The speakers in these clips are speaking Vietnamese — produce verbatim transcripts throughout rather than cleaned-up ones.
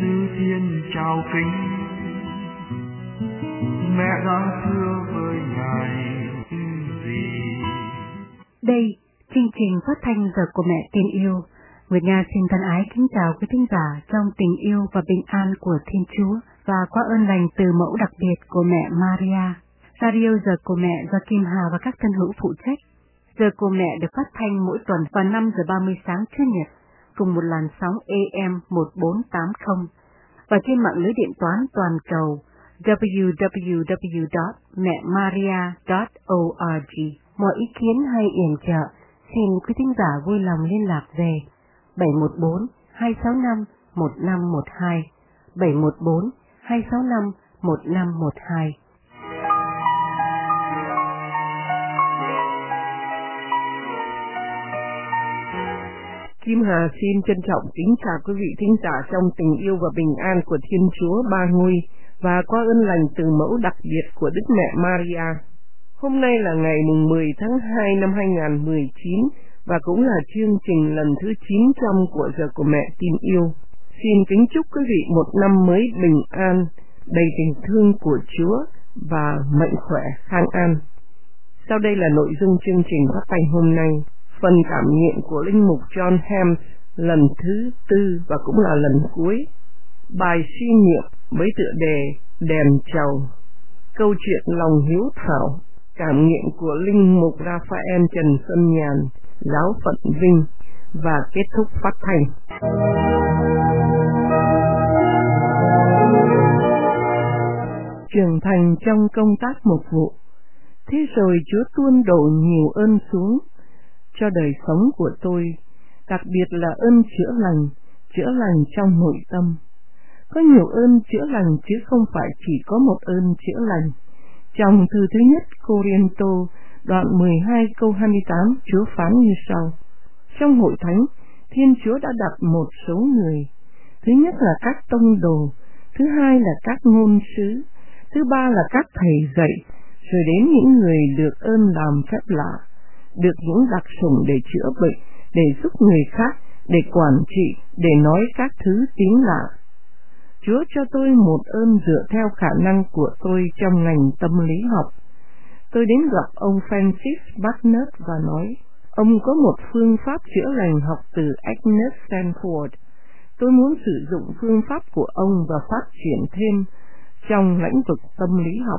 Sư Thiên chào kính, mẹ đã thưa với Ngài gì? Đây, chương trình phát thanh Giờ của Mẹ Tin Yêu. Nguyệt Nga xin thân ái kính chào quý thính giả trong tình yêu và bình an của Thiên Chúa và qua ơn lành từ mẫu đặc biệt của mẹ Maria. Radio Giờ của Mẹ do Kim Hà và các thân hữu phụ trách. Giờ của Mẹ được phát thanh mỗi tuần vào năm giờ ba mươi sáng Chủ nhật cùng một làn sóng A M một bốn tám không và trên mạng lưới điện toán toàn cầu w w w chấm mẹ maria chấm org. Mọi ý kiến hay yểm trợ xin quý thính giả vui lòng liên lạc về bảy một bốn hai sáu năm một năm một hai, bảy một bốn hai sáu năm một năm một hai. Kim Hà xin trân trọng kính chào quý vị thính giả trong tình yêu và bình an của Thiên Chúa Ba Ngôi và qua ơn lành từ mẫu đặc biệt của Đức Mẹ Maria. Hôm nay là ngày mười tháng hai năm hai nghìn không trăm mười chín và cũng là chương trình lần thứ chín trăm của Giờ của Mẹ Tin Yêu. Xin kính chúc quý vị một năm mới bình an, đầy tình thương của Chúa và mạnh khỏe khang an. Sau đây là nội dung chương trình phát thanh hôm nay. Phần cảm nghiệm của Linh mục John Ham lần thứ tư và cũng là lần cuối. Bài suy niệm với tựa đề Đèn Trầu. Câu chuyện lòng hiếu thảo. Cảm nghiệm của Linh mục Raphael Trần Xuân Nhàn, Giáo phận Vinh và kết thúc phát thanh. Trưởng thành trong công tác mục vụ. Thế rồi Chúa tuôn đổ nhiều ơn xuống cho đời sống của tôi, đặc biệt là ơn chữa lành, chữa lành trong nội tâm. Có nhiều ơn chữa lành chứ không phải chỉ có một ơn chữa lành. Trong thư thứ nhất Cô-rin-tô, đoạn mười hai câu hai mươi tám, Chúa phán như sau: trong hội thánh, Thiên Chúa đã đặt một số người. Thứ nhất là các tông đồ, thứ hai là các ngôn sứ, thứ ba là các thầy dạy, rồi đến những người được ơn làm phép lạ, được những đặc sủng để chữa bệnh, để giúp người khác, để quản trị, để nói các thứ tiếng lạ. Chúa cho tôi một ơn dựa theo khả năng của tôi trong ngành tâm lý học. Tôi đến gặp ông Francis Barnett và nói, ông có một phương pháp chữa lành học từ Agnes Stanford. Tôi muốn sử dụng phương pháp của ông và phát triển thêm trong lĩnh vực tâm lý học.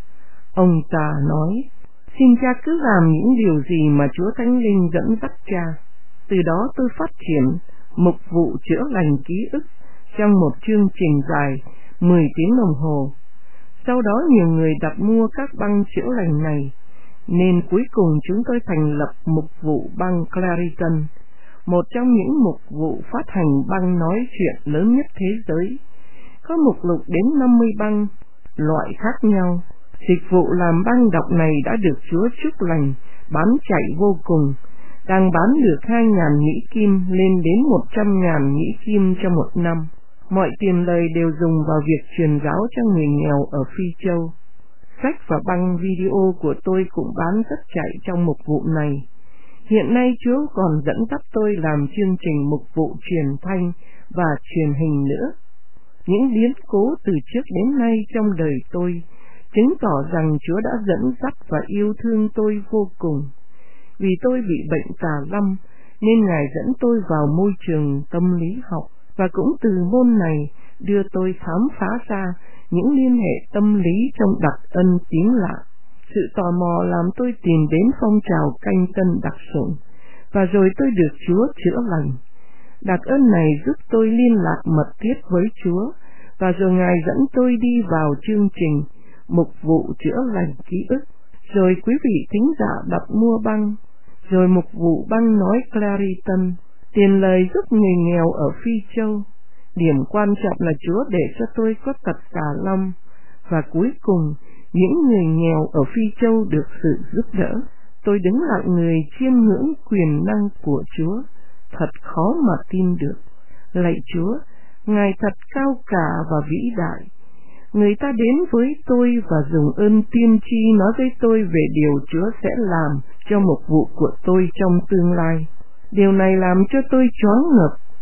Ông ta nói, xin cha cứ làm những điều gì mà Chúa Thánh Linh dẫn dắt cha. Từ đó tôi phát triển mục vụ chữa lành ký ức trong một chương trình dài mười tiếng đồng hồ. Sau đó nhiều người đặt mua các băng chữa lành này, nên cuối cùng chúng tôi thành lập mục vụ băng Clariton, một trong những mục vụ phát hành băng nói chuyện lớn nhất thế giới. Có mục lục đến năm mươi băng, loại khác nhau. Dịch vụ làm băng đọc này đã được Chúa chúc lành, bán chạy vô cùng, đang bán được hai ngàn Mỹ Kim lên đến một trăm ngàn Mỹ Kim trong một năm. Mọi tiền lời đều dùng vào việc truyền giáo cho người nghèo ở Phi Châu. Sách và băng video của tôi cũng bán rất chạy trong mục vụ này. Hiện nay Chúa còn dẫn dắt tôi làm chương trình mục vụ truyền thanh và truyền hình nữa. Những biến cố từ trước đến nay trong đời tôi chứng tỏ rằng Chúa đã dẫn dắt và yêu thương tôi vô cùng. Vì tôi bị bệnh tà lâm, nên Ngài dẫn tôi vào môi trường tâm lý học, và cũng từ môn này đưa tôi khám phá ra những liên hệ tâm lý trong đặc ân tiếng lạ. Sự tò mò làm tôi tìm đến phong trào canh tân đặc sủng, và rồi tôi được Chúa chữa lành. Đặc ân này giúp tôi liên lạc mật thiết với Chúa, và rồi Ngài dẫn tôi đi vào chương trình mục vụ chữa lành ký ức. Rồi quý vị thính giả đặt mua băng, rồi mục vụ băng nói Clariton, tiền lời giúp người nghèo ở Phi Châu. Điểm quan trọng là Chúa để cho tôi có tật tà lâm, và cuối cùng những người nghèo ở Phi Châu được sự giúp đỡ. Tôi đứng lặng người chiêm ngưỡng quyền năng của Chúa, thật khó mà tin được. Lạy Chúa, Ngài thật cao cả và vĩ đại. Người ta đến với tôi và dùng ơn tiên tri nói với tôi về điều Chúa sẽ làm cho mục vụ của tôi trong tương lai. Điều này làm cho tôi choáng ngợp.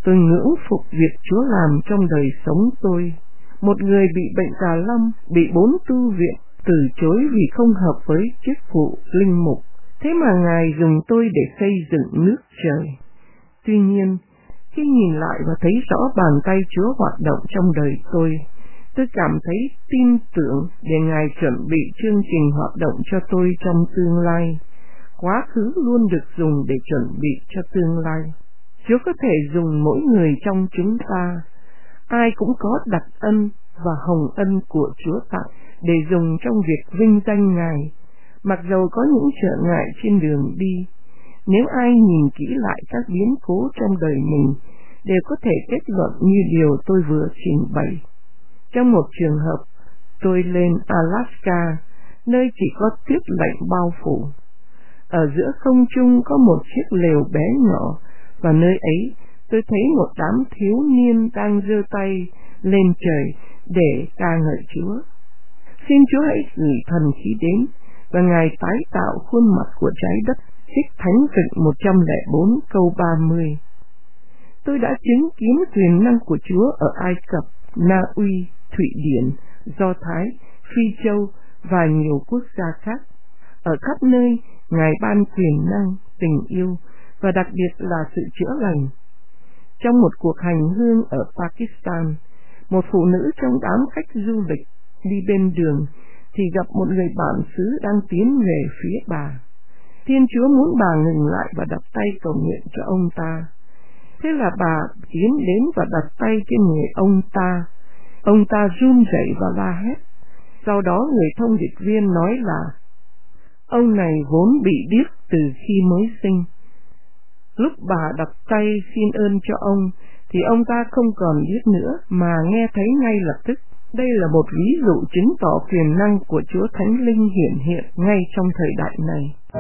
Tôi ngưỡng phục việc Chúa làm trong đời sống tôi. Một người bị bệnh tà lâm, bị bốn tu viện từ chối vì không hợp với chức vụ linh mục, thế mà Ngài dùng tôi để xây dựng nước trời. Tuy nhiên, khi nhìn lại và thấy rõ bàn tay Chúa hoạt động trong đời tôi, tôi cảm thấy tin tưởng để Ngài chuẩn bị chương trình hoạt động cho tôi trong tương lai. Quá khứ luôn được dùng để chuẩn bị cho tương lai. Chúa có thể dùng mỗi người trong chúng ta. Ai cũng có đặc ân và hồng ân của Chúa tặng để dùng trong việc vinh danh Ngài, mặc dầu có những trở ngại trên đường đi. Nếu ai nhìn kỹ lại các biến cố trong đời mình, đều có thể kết luận như điều tôi vừa trình bày. Trong một trường hợp, tôi lên Alaska, nơi chỉ có tuyết lạnh bao phủ. Ở giữa không trung có một chiếc lều bé nhỏ, và nơi ấy tôi thấy một đám thiếu niên đang giơ tay lên trời để ca ngợi Chúa. Xin Chúa hãy gửi thần khí đến, và Ngài tái tạo khuôn mặt của trái đất. Trích Thánh Vịnh một trăm lẻ bốn câu ba mươi. Tôi đã chứng kiến quyền năng của Chúa ở Ai Cập, Na Uy, Thụy Điển, Do Thái, Phi Châu và nhiều quốc gia khác. Ở khắp nơi, Ngài ban quyền năng, tình yêu và đặc biệt là sự chữa lành. Trong một cuộc hành hương ở Pakistan, một phụ nữ trong đám khách du lịch đi bên đường thì gặp một người bản xứ đang tiến về phía bà. Thiên Chúa muốn bà ngừng lại và đặt tay cầu nguyện cho ông ta. Thế là bà tiến đến và đặt tay trên người ông ta. Ông ta run rẩy và la hét. Sau đó người thông dịch viên nói là ông này vốn bị điếc từ khi mới sinh. Lúc bà đặt tay xin ơn cho ông thì ông ta không còn điếc nữa mà nghe thấy ngay lập tức. Đây là một ví dụ chứng tỏ quyền năng của Chúa Thánh Linh hiện hiện ngay trong thời đại này.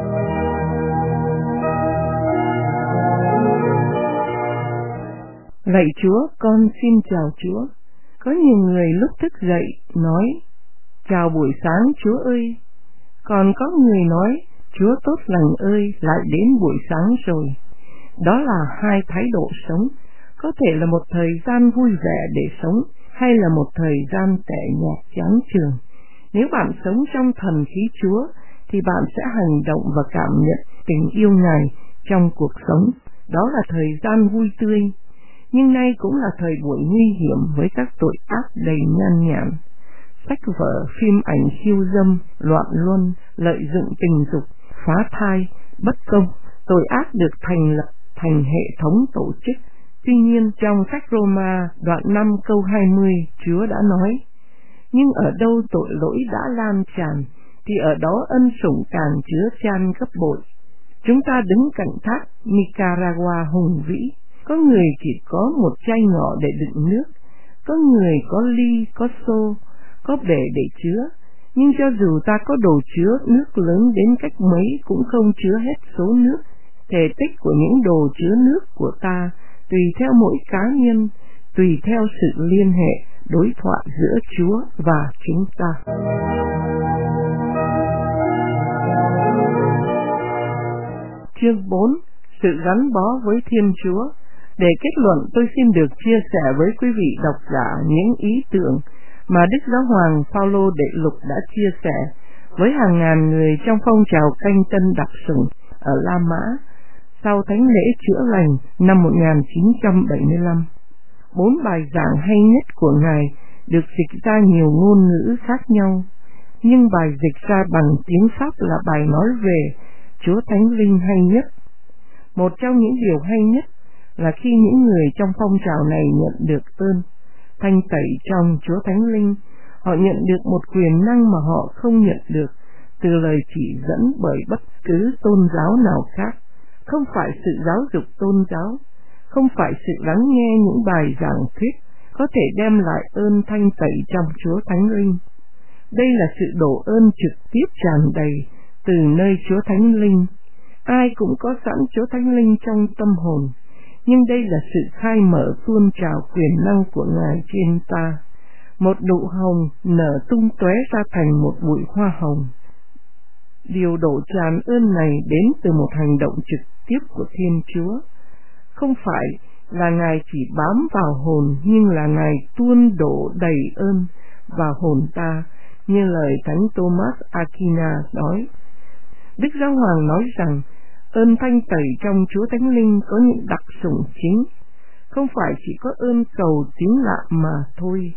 Lạy Chúa, con xin chào Chúa. Có nhiều người lúc thức dậy nói, chào buổi sáng Chúa ơi. Còn có người nói, Chúa tốt lành ơi, lại đến buổi sáng rồi. Đó là hai thái độ sống, có thể là một thời gian vui vẻ để sống, hay là một thời gian tẻ nhạt chán chường. Nếu bạn sống trong thần khí Chúa, thì bạn sẽ hành động và cảm nhận tình yêu Ngài trong cuộc sống. Đó là thời gian vui tươi, nhưng nay cũng là thời buổi nguy hiểm với các tội ác đầy nhan nhản. Sách vở, phim ảnh khiêu dâm, loạn luân, lợi dụng tình dục, phá thai, bất công, tội ác được thành lập thành hệ thống tổ chức. Tuy nhiên, trong sách Roma đoạn năm câu hai mươi, Chúa đã nói, nhưng ở đâu tội lỗi đã lan tràn, thì ở đó ân sủng càng chứa chan gấp bội. Chúng ta đứng cạnh thác Nicaragua hùng vĩ, có người chỉ có một chai nhỏ để đựng nước, có người có ly, có xô, có bể để chứa, nhưng cho dù ta có đồ chứa nước lớn đến cách mấy cũng không chứa hết số nước. Thể tích của những đồ chứa nước của ta tùy theo mỗi cá nhân, tùy theo sự liên hệ, đối thoại giữa Chúa và chúng ta. Chương bốn. Sự gắn bó với Thiên Chúa. Để kết luận, tôi xin được chia sẻ với quý vị độc giả những ý tưởng mà Đức Giáo hoàng Phaolô Đệ Lục đã chia sẻ với hàng ngàn người trong phong trào canh tân đặc sủng ở La Mã sau thánh lễ chữa lành năm một nghìn chín trăm bảy mươi lăm. Bốn bài giảng hay nhất của Ngài được dịch ra nhiều ngôn ngữ khác nhau, nhưng bài dịch ra bằng tiếng Pháp là bài nói về Chúa Thánh Linh hay nhất. Một trong những điều hay nhất là khi những người trong phong trào này nhận được ơn thanh tẩy trong Chúa Thánh Linh, họ nhận được một quyền năng mà họ không nhận được từ lời chỉ dẫn bởi bất cứ tôn giáo nào khác. Không phải sự giáo dục tôn giáo, không phải sự lắng nghe những bài giảng thuyết có thể đem lại ơn thanh tẩy trong Chúa Thánh Linh. Đây là sự đổ ơn trực tiếp tràn đầy từ nơi Chúa Thánh Linh. Ai cũng có sẵn Chúa Thánh Linh trong tâm hồn, nhưng đây là sự khai mở tuôn trào quyền năng của Ngài trên ta. Một nụ hồng nở tung tóe ra thành một bụi hoa hồng. Điều đổ tràn ơn này đến từ một hành động trực tiếp của Thiên Chúa, không phải là Ngài chỉ bám vào hồn, nhưng là Ngài tuôn đổ đầy ơn vào hồn ta, như lời Thánh Thomas Aquina nói. Đức Giáo Hoàng nói rằng ơn thanh tẩy trong Chúa Thánh Linh có những đặc sủng chính, không phải chỉ có ơn cầu tín lạ mà thôi.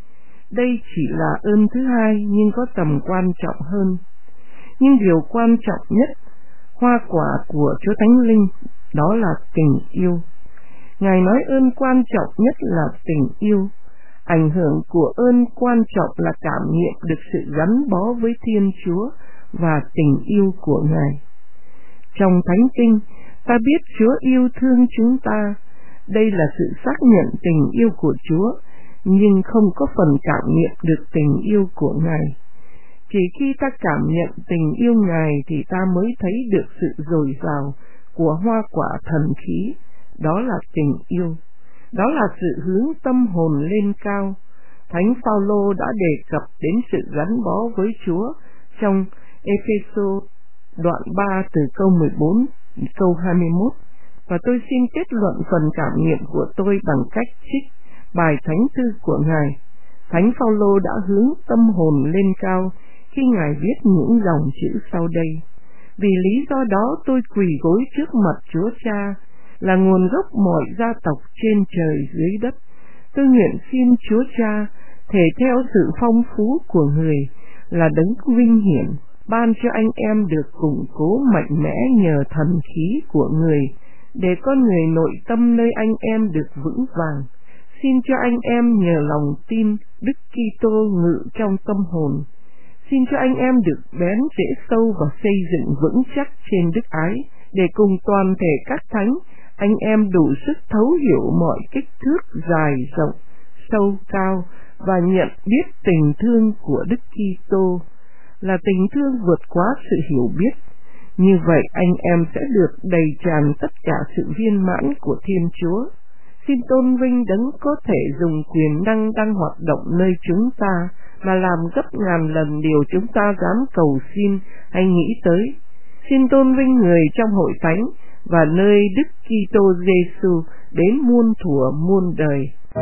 Đây chỉ là ơn thứ hai nhưng có tầm quan trọng hơn. Nhưng điều quan trọng nhất, hoa quả của Chúa Thánh Linh, đó là tình yêu. Ngài nói ơn quan trọng nhất là tình yêu. Ảnh hưởng của ơn quan trọng là cảm nghiệm được sự gắn bó với Thiên Chúa và tình yêu của Ngài. Trong Thánh Kinh, ta biết Chúa yêu thương chúng ta. Đây là sự xác nhận tình yêu của Chúa, nhưng không có phần cảm nghiệm được tình yêu của Ngài. Chỉ khi ta cảm nhận tình yêu Ngài thì ta mới thấy được sự dồi dào của hoa quả thần khí, đó là tình yêu. Đó là sự hướng tâm hồn lên cao. Thánh Phaolô đã đề cập đến sự gắn bó với Chúa trong Ê-phê-sô đoạn ba từ câu mười bốn câu hai mươi mốt, và tôi xin kết luận phần cảm nghiệm của tôi bằng cách trích bài thánh thư của Ngài. Thánh Phaolô đã hướng tâm hồn lên cao khi Ngài viết những dòng chữ sau đây: vì lý do đó tôi quỳ gối trước mặt Chúa Cha, là nguồn gốc mọi gia tộc trên trời dưới đất. Tôi nguyện xin Chúa Cha, thể theo sự phong phú của Người, là đấng vinh hiển, ban cho anh em được củng cố mạnh mẽ nhờ thần khí của Người, để con người nội tâm nơi anh em được vững vàng. Xin cho anh em nhờ lòng tin Đức Kitô ngự trong tâm hồn. Xin cho anh em được bén rễ sâu và xây dựng vững chắc trên đức ái, để cùng toàn thể các thánh, anh em đủ sức thấu hiểu mọi kích thước dài rộng, sâu cao, và nhận biết tình thương của Đức Kitô, là tình thương vượt quá sự hiểu biết. Như vậy anh em sẽ được đầy tràn tất cả sự viên mãn của Thiên Chúa. Xin tôn vinh đấng có thể dùng quyền năng đang hoạt động nơi chúng ta, mà làm gấp ngàn lần điều chúng ta dám cầu xin hay nghĩ tới. Xin tôn vinh Người trong hội thánh và nơi Đức Kitô Giêsu đến muôn thuở muôn đời.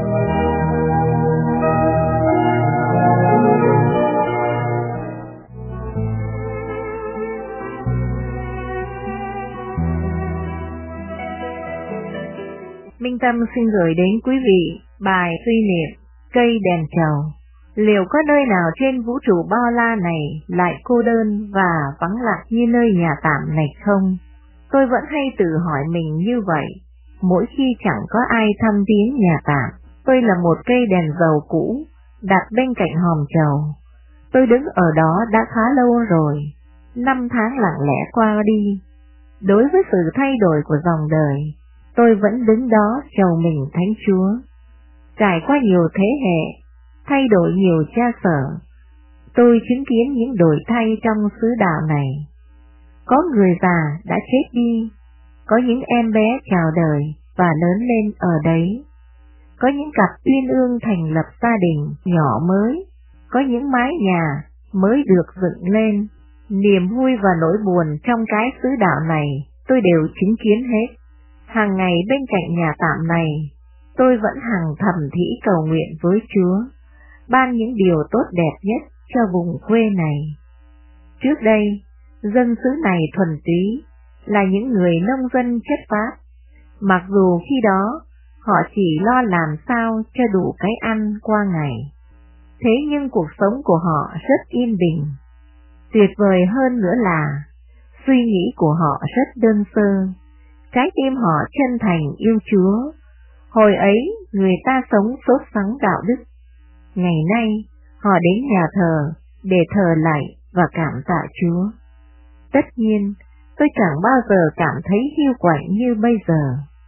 Minh Tâm xin gửi đến quý vị bài suy niệm cây đèn trầu. Liệu có nơi nào trên vũ trụ bao la này lại cô đơn và vắng lặng như nơi nhà tạm này không? Tôi vẫn hay tự hỏi mình như vậy, mỗi khi chẳng có ai thăm viếng nhà tạm. Tôi là một cây đèn dầu cũ, đặt bên cạnh hòm trầu. Tôi đứng ở đó đã khá lâu rồi, năm tháng lặng lẽ qua đi. Đối với sự thay đổi của dòng đời, tôi vẫn đứng đó chầu mình Thánh Chúa. Trải qua nhiều thế hệ, thay đổi nhiều cha sở, tôi chứng kiến những đổi thay trong xứ đạo này. Có người già đã chết đi, có những em bé chào đời và lớn lên ở đấy. Có những cặp uyên ương thành lập gia đình nhỏ mới, có những mái nhà mới được dựng lên. Niềm vui và nỗi buồn trong cái xứ đạo này tôi đều chứng kiến hết. Hàng ngày bên cạnh nhà tạm này, tôi vẫn hằng thầm thỉ cầu nguyện với Chúa, ban những điều tốt đẹp nhất cho vùng quê này. Trước đây, dân xứ này thuần túy, là những người nông dân chất phác, mặc dù khi đó họ chỉ lo làm sao cho đủ cái ăn qua ngày. Thế nhưng cuộc sống của họ rất yên bình. Tuyệt vời hơn nữa là, suy nghĩ của họ rất đơn sơ, trái tim họ chân thành yêu Chúa. Hồi ấy, người ta sống sốt sắng đạo đức. Ngày nay, họ đến nhà thờ để thờ lạy và cảm tạ Chúa. Tất nhiên, tôi chẳng bao giờ cảm thấy hiu quạnh như bây giờ.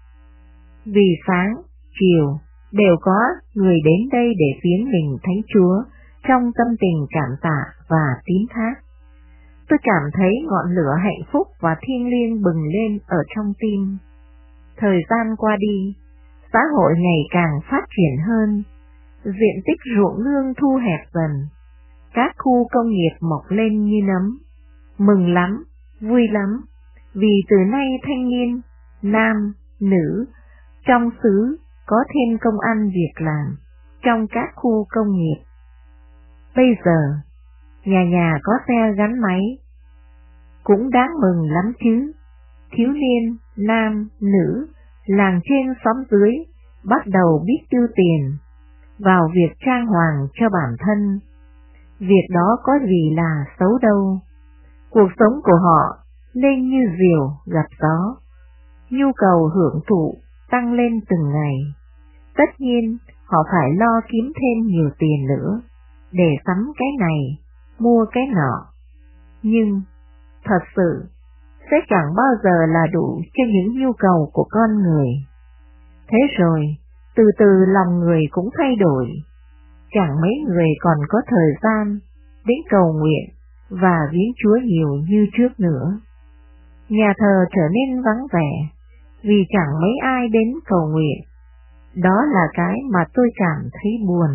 Vì sáng, chiều, đều có người đến đây để viếng mình Thánh Chúa trong tâm tình cảm tạ và tín thác. Tôi cảm thấy ngọn lửa hạnh phúc và thiêng liêng bừng lên ở trong tim. Thời gian qua đi, xã hội ngày càng phát triển hơn, diện tích ruộng nương thu hẹp dần, các khu công nghiệp mọc lên như nấm. Mừng lắm, vui lắm, vì từ nay thanh niên, nam, nữ, trong xứ có thêm công ăn việc làm trong các khu công nghiệp. Bây giờ, nhà nhà có xe gắn máy, cũng đáng mừng lắm chứ. Thiếu niên, nam, nữ, làng trên xóm dưới bắt đầu biết tiêu tiền vào việc trang hoàng cho bản thân. Việc đó có gì là xấu đâu. Cuộc sống của họ nên như diều gặp gió, nhu cầu hưởng thụ tăng lên từng ngày. Tất nhiên họ phải lo kiếm thêm nhiều tiền nữa để sắm cái này, mua cái nọ. Nhưng thật sự sẽ chẳng bao giờ là đủ cho những nhu cầu của con người. Thế rồi, từ từ lòng người cũng thay đổi. Chẳng mấy người còn có thời gian đến cầu nguyện và viếng Chúa nhiều như trước nữa. Nhà thờ trở nên vắng vẻ vì chẳng mấy ai đến cầu nguyện. Đó là cái mà tôi cảm thấy buồn.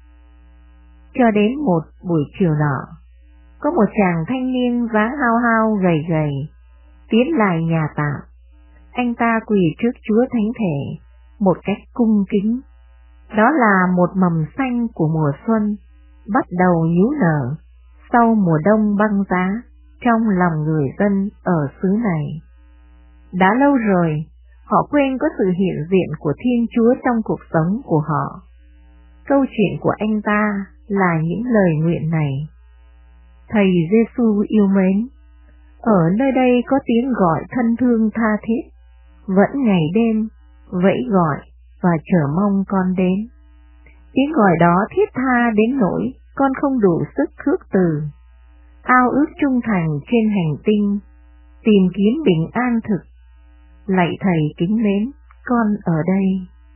Cho đến một buổi chiều nọ, có một chàng thanh niên dáng hao hao gầy gầy tiến lại nhà tạm. Anh ta quỳ trước Chúa Thánh Thể một cách cung kính. Đó là một mầm xanh của mùa xuân bắt đầu nhú nở sau mùa đông băng giá trong lòng người dân ở xứ này. Đã lâu rồi, họ quên có sự hiện diện của Thiên Chúa trong cuộc sống của họ. Câu chuyện của anh ta là những lời nguyện này. Thầy Giêsu yêu mến, ở nơi đây có tiếng gọi thân thương tha thiết, vẫn ngày đêm vẫy gọi và chờ mong con đến. Tiếng gọi đó thiết tha đến nỗi con không đủ sức khước từ. Ao ước trung thành trên hành tinh, tìm kiếm bình an thực. Lạy Thầy kính mến, con ở đây.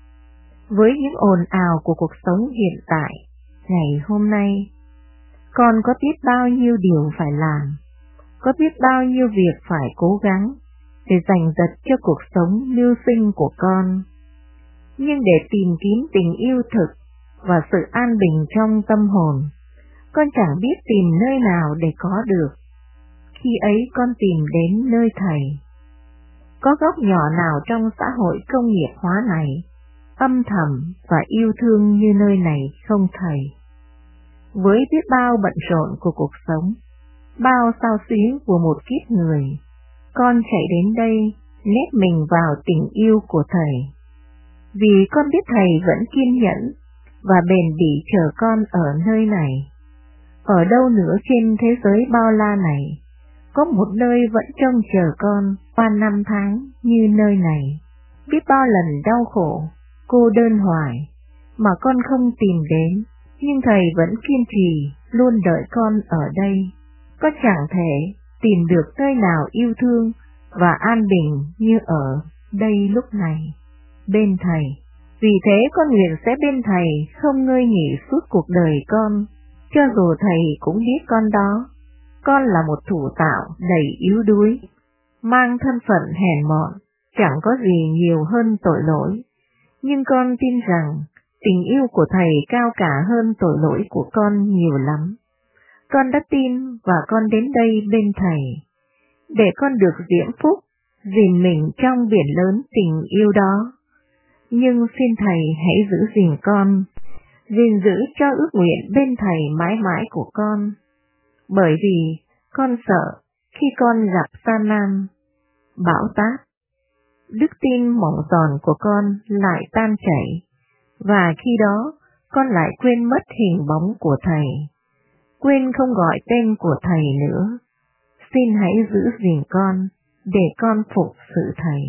Với những ồn ào của cuộc sống hiện tại, ngày hôm nay, con có biết bao nhiêu điều phải làm, có biết bao nhiêu việc phải cố gắng để giành giật cho cuộc sống mưu sinh của con. Nhưng để tìm kiếm tình yêu thực và sự an bình trong tâm hồn, con chẳng biết tìm nơi nào để có được. Khi ấy con tìm đến nơi Thầy. Có góc nhỏ nào trong xã hội công nghiệp hóa này âm thầm và yêu thương như nơi này không Thầy? Với biết bao bận rộn của cuộc sống, bao xao xuyến của một kiếp người, con chạy đến đây nép mình vào tình yêu của Thầy. Vì con biết Thầy vẫn kiên nhẫn và bền bỉ chờ con ở nơi này. Ở đâu nữa trên thế giới bao la này, có một nơi vẫn trông chờ con qua năm tháng như nơi này. Biết bao lần đau khổ, cô đơn hoài, mà con không tìm đến, nhưng Thầy vẫn kiên trì, luôn đợi con ở đây. Con chẳng thể tìm được nơi nào yêu thương và an bình như ở đây lúc này, bên Thầy. Vì thế con nguyện sẽ bên Thầy không ngơi nghỉ suốt cuộc đời con, cho dù Thầy cũng biết con đó. Con là một thủ tạo đầy yếu đuối, mang thân phận hèn mọn, chẳng có gì nhiều hơn tội lỗi. Nhưng con tin rằng tình yêu của Thầy cao cả hơn tội lỗi của con nhiều lắm. Con đã tin và con đến đây bên Thầy, để con được diễm phúc, gìn mình trong biển lớn tình yêu đó. Nhưng xin Thầy hãy giữ gìn con, gìn giữ cho ước nguyện bên Thầy mãi mãi của con. Bởi vì con sợ khi con gặp gian nan, bão táp, đức tin mỏng giòn của con lại tan chảy, và khi đó con lại quên mất hình bóng của Thầy, quên không gọi tên của Thầy nữa. Xin hãy giữ gìn con, để con phục sự Thầy.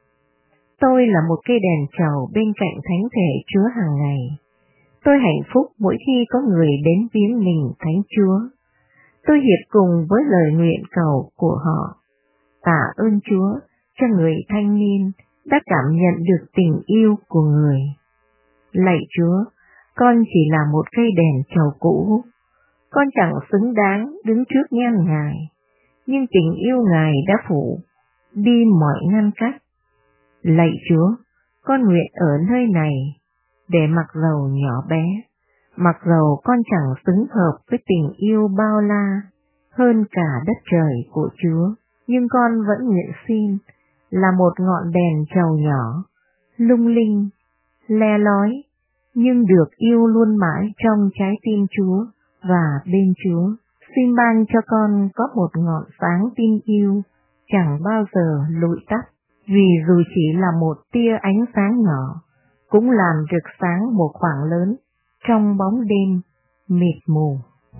Tôi là một cây đèn trầu bên cạnh Thánh Thể Chúa hàng ngày. Tôi hạnh phúc mỗi khi có người đến viếng mình Thánh Chúa. Tôi hiệp cùng với lời nguyện cầu của họ. Tạ ơn Chúa cho người thanh niên đã cảm nhận được tình yêu của người. Lạy Chúa, con chỉ là một cây đèn trầu cũ. Con chẳng xứng đáng đứng trước nhan Ngài, nhưng tình yêu Ngài đã phủ đi mọi ngăn cách. Lạy Chúa, con nguyện ở nơi này, để mặc dầu nhỏ bé, mặc dầu con chẳng xứng hợp với tình yêu bao la hơn cả đất trời của Chúa, nhưng con vẫn nguyện xin là một ngọn đèn trầu nhỏ, lung linh, le lói, nhưng được yêu luôn mãi trong trái tim Chúa và bên Chúa. Xin ban cho con có một ngọn sáng tin yêu, chẳng bao giờ lụi tắt, vì dù chỉ là một tia ánh sáng nhỏ, cũng làm rực sáng một khoảng lớn trong bóng đêm mịt mù.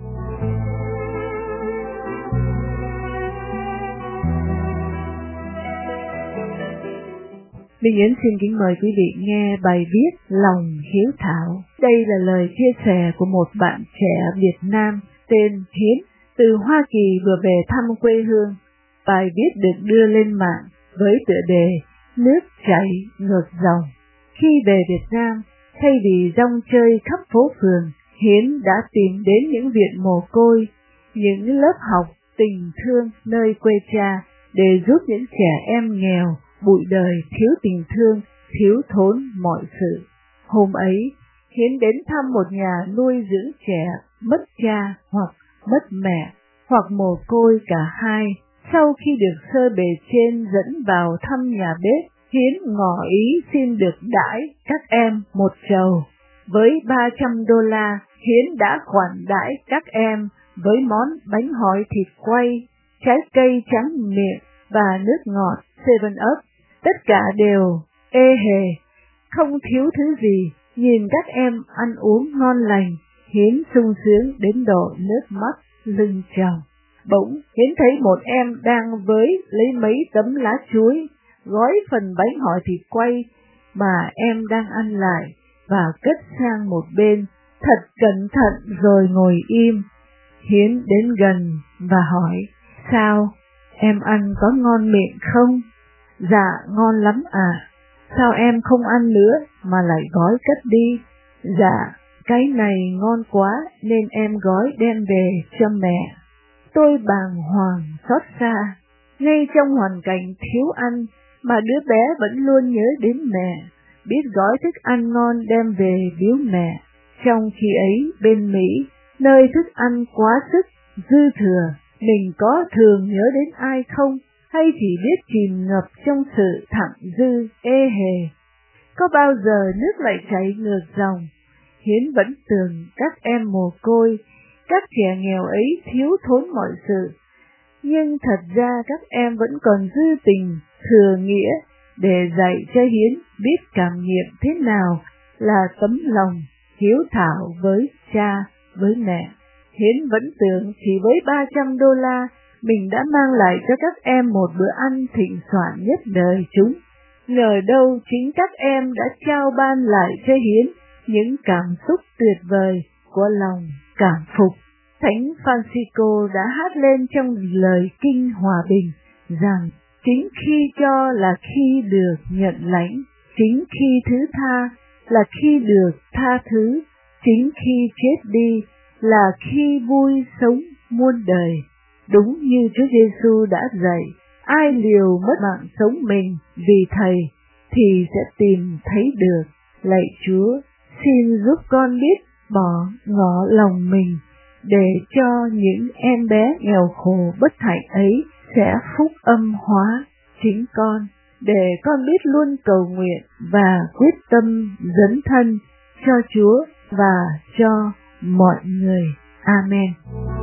Minh Yến xin kính mời quý vị nghe bài viết Lòng Hiếu Thảo. Đây là lời chia sẻ của một bạn trẻ Việt Nam tên Hiến từ Hoa Kỳ vừa về thăm quê hương. Bài viết được đưa lên mạng với tựa đề Nước chảy ngược dòng. Khi về Việt Nam, thay vì rong chơi khắp phố phường, Hiến đã tìm đến những viện mồ côi, những lớp học tình thương nơi quê cha để giúp những trẻ em nghèo, bụi đời thiếu tình thương, thiếu thốn mọi sự. Hôm ấy, Hiến đến thăm một nhà nuôi dưỡng trẻ mất cha hoặc mất mẹ, hoặc mồ côi cả hai. Sau khi được sơ bề trên dẫn vào thăm nhà bếp, Hiến ngỏ ý xin được đãi các em một chầu. Với ba trăm đô la, Hiến đã khoản đãi các em với món bánh hỏi thịt quay, trái cây trắng miệng và nước ngọt seven up. Tất cả đều ê hề, không thiếu thứ gì. Nhìn các em ăn uống ngon lành, Hiến sung sướng đến độ nước mắt lưng tròng. Bỗng Hiến thấy một em đang với lấy mấy tấm lá chuối, gói phần bánh hỏi thịt quay mà em đang ăn lại và cất sang một bên, thật cẩn thận rồi ngồi im. Hiến đến gần và hỏi, sao, em ăn có ngon miệng không? Dạ, ngon lắm à. Sao em không ăn nữa mà lại gói cất đi? Dạ, cái này ngon quá nên em gói đem về cho mẹ. Tôi bàng hoàng xót xa, ngay trong hoàn cảnh thiếu ăn mà đứa bé vẫn luôn nhớ đến mẹ, biết gói thức ăn ngon đem về biếu mẹ. Trong khi ấy bên Mỹ, nơi thức ăn quá sức, dư thừa, mình có thường nhớ đến ai không? Hay chỉ biết chìm ngập trong sự thặng dư ê hề? Có bao giờ nước lại chảy ngược dòng? Hiến vẫn tưởng các em mồ côi, các trẻ nghèo ấy thiếu thốn mọi sự. Nhưng thật ra các em vẫn còn dư tình, thừa nghĩa để dạy cho Hiến biết cảm nghiệm thế nào là tấm lòng hiếu thảo với cha, với mẹ. Hiến vẫn tưởng chỉ với ba trăm đô la, mình đã mang lại cho các em một bữa ăn thịnh soạn nhất đời chúng. Ngờ đâu chính các em đã trao ban lại cho Hiến những cảm xúc tuyệt vời của lòng cảm phục. Thánh Francisco đã hát lên trong lời kinh hòa bình rằng chính khi cho là khi được nhận lãnh, chính khi thứ tha là khi được tha thứ, chính khi chết đi là khi vui sống muôn đời. Đúng như Chúa Giêsu đã dạy, ai liều mất mạng sống mình vì Thầy thì sẽ tìm thấy được. Lạy Chúa, xin giúp con biết bỏ ngỏ lòng mình để cho những em bé nghèo khổ bất hạnh ấy sẽ phúc âm hóa chính con, để con biết luôn cầu nguyện và quyết tâm dấn thân cho Chúa và cho mọi người. Amen.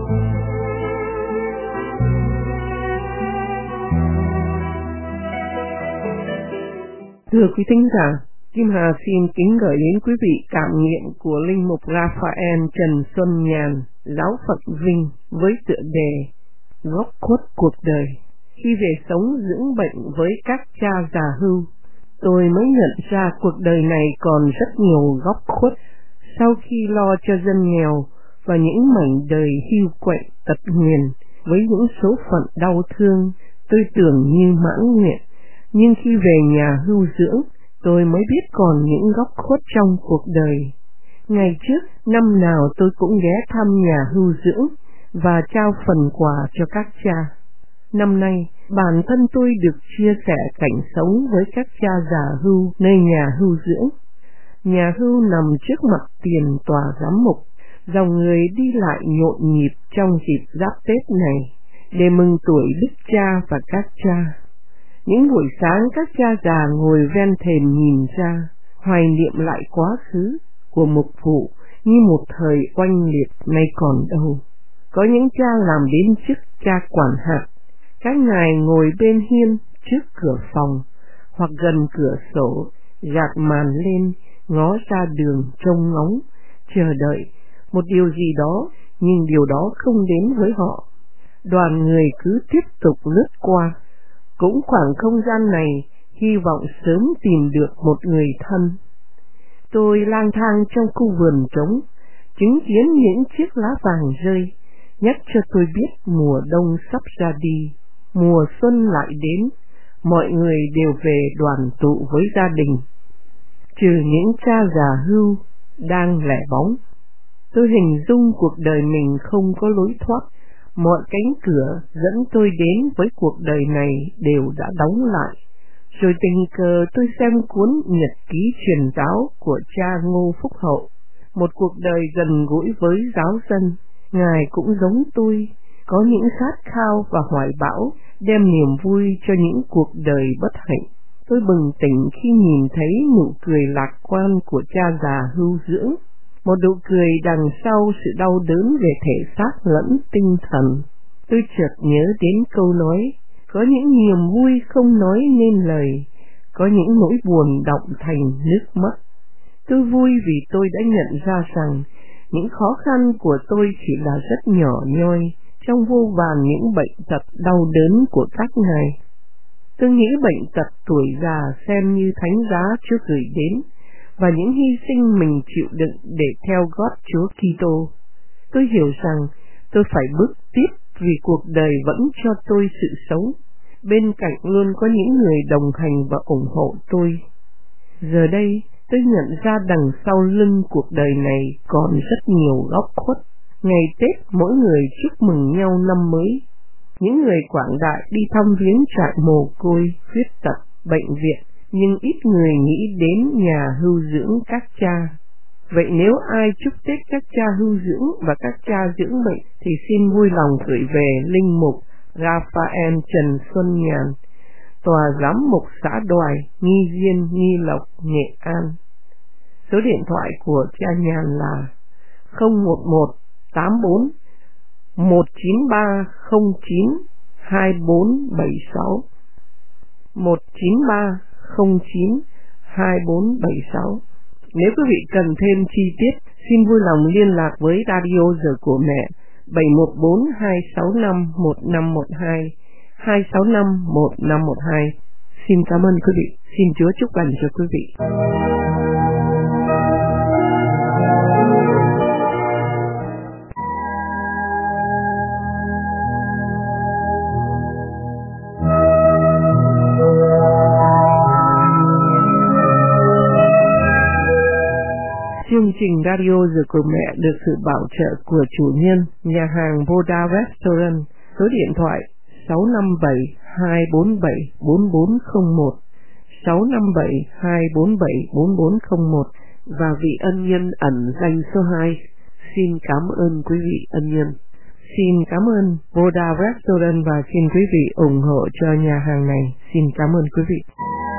Thưa quý thính giả, Kim Hà xin kính gửi đến quý vị cảm nghiệm của Linh mục Raphael Trần Xuân Nhàn, Giáo phận Vinh với tựa đề Góc khuất cuộc đời. Khi về sống dưỡng bệnh với các cha già hưu, tôi mới nhận ra cuộc đời này còn rất nhiều góc khuất. Sau khi lo cho dân nghèo và những mảnh đời hiu quạnh tật nguyền với những số phận đau thương, tôi tưởng như mãn nguyện. Nhưng khi về nhà hưu dưỡng, tôi mới biết còn những góc khuất trong cuộc đời. Ngày trước, năm nào tôi cũng ghé thăm nhà hưu dưỡng và trao phần quà cho các cha. Năm nay, bản thân tôi được chia sẻ cảnh sống với các cha già hưu nơi nhà hưu dưỡng. Nhà hưu nằm trước mặt tiền tòa giám mục, dòng người đi lại nhộn nhịp trong dịp giáp Tết này để mừng tuổi đức cha và các cha. Những buổi sáng các cha già ngồi ven thềm nhìn ra, hoài niệm lại quá khứ của mục vụ như một thời oanh liệt nay còn đâu. Có những cha làm đến chức cha quản hạt, các ngài ngồi bên hiên trước cửa phòng hoặc gần cửa sổ, gạt màn lên, ngó ra đường trông ngóng, chờ đợi một điều gì đó, nhưng điều đó không đến với họ. Đoàn người cứ tiếp tục lướt qua, cũng khoảng không gian này, hy vọng sớm tìm được một người thân. Tôi lang thang trong khu vườn trống, chứng kiến những chiếc lá vàng rơi, nhắc cho tôi biết mùa đông sắp ra đi, mùa xuân lại đến, mọi người đều về đoàn tụ với gia đình. Trừ những cha già hưu đang lẻ bóng, tôi hình dung cuộc đời mình không có lối thoát, mọi cánh cửa dẫn tôi đến với cuộc đời này đều đã đóng lại. Rồi tình cờ tôi xem cuốn nhật ký truyền giáo của cha Ngô Phúc Hậu, một cuộc đời gần gũi với giáo dân. Ngài cũng giống tôi, có những khát khao và hoài bão, đem niềm vui cho những cuộc đời bất hạnh. Tôi bừng tỉnh khi nhìn thấy nụ cười lạc quan của cha già hưu dưỡng, một nụ cười đằng sau sự đau đớn về thể xác lẫn tinh thần. Tôi chợt nhớ đến câu nói, có những niềm vui không nói nên lời, có những nỗi buồn đọng thành nước mắt. Tôi vui vì tôi đã nhận ra rằng những khó khăn của tôi chỉ là rất nhỏ nhoi trong vô vàn những bệnh tật đau đớn của các ngài. Tôi nghĩ bệnh tật tuổi già xem như thánh giá Chúa gửi đến, và những hy sinh mình chịu đựng để theo gót Chúa Kitô. Tôi hiểu rằng tôi phải bước tiếp vì cuộc đời vẫn cho tôi sự sống. Bên cạnh luôn có những người đồng hành và ủng hộ tôi. Giờ đây, tôi nhận ra đằng sau lưng cuộc đời này còn rất nhiều góc khuất. Ngày Tết mỗi người chúc mừng nhau năm mới. Những người quảng đại đi thăm viếng trại mồ côi, khuyết tật, bệnh viện, nhưng ít người nghĩ đến nhà hưu dưỡng các cha. Vậy nếu ai chúc Tết các cha hưu dưỡng và các cha dưỡng bệnh thì xin vui lòng gửi về linh mục Raphael Trần Xuân Nhàn, Tòa Giám mục xã Đoài, Nghi Diên, Nghi Lộc, Nghệ An. Số điện thoại của cha Nhàn là không một một tám bốn một chín ba không chín hai bốn bảy sáu một chín ba không chín hai bốn bảy sáu. Nếu quý vị cần thêm chi tiết, xin vui lòng liên lạc với Radio Giờ của Mẹ bảy một bốn hai sáu năm một năm một hai hai sáu năm một năm một hai. Xin cảm ơn quý vị. Xin Chúa chúc lành cho quý vị. Chương trình Radio Giờ của Mẹ được sự bảo trợ của chủ nhân nhà hàng Voda Restaurant. Số điện thoại sáu năm bảy hai bốn bảy bốn bốn không một, sáu năm bảy hai bốn bảy bốn bốn không một và vị ân nhân ẩn danh số hai. Xin cảm ơn quý vị ân nhân. Xin cảm ơn Voda Restaurant và xin quý vị ủng hộ cho nhà hàng này. Xin cảm ơn quý vị.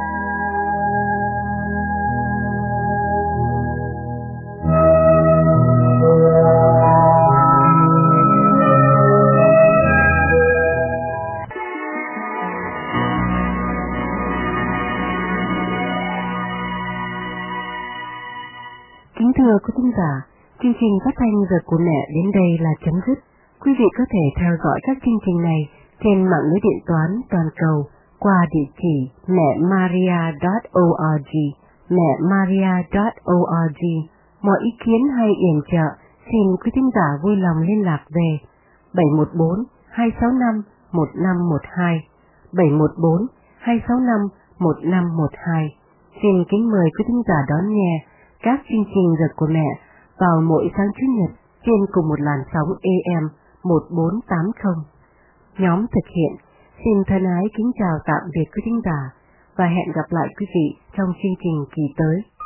Kính thưa quý thính giả, chương trình phát thanh Giờ của Mẹ đến đây là chấm dứt. Quý vị có thể theo dõi các chương trình này trên mạng lưới điện toán toàn cầu qua địa chỉ mẹ maria chấm org, mẹ maria chấm org. Mọi ý kiến hay yểm trợ, xin quý thính giả vui lòng liên lạc về bảy một bốn hai sáu năm một năm một hai, bảy một bốn hai sáu năm một năm một hai. Xin kính mời quý thính giả đón nghe các chương trình Giờ của Mẹ vào mỗi sáng Chủ nhật trên cùng một làn sóng A M một bốn tám không. Nhóm thực hiện xin thân ái kính chào tạm biệt quý thính giả và hẹn gặp lại quý vị trong chương trình kỳ tới.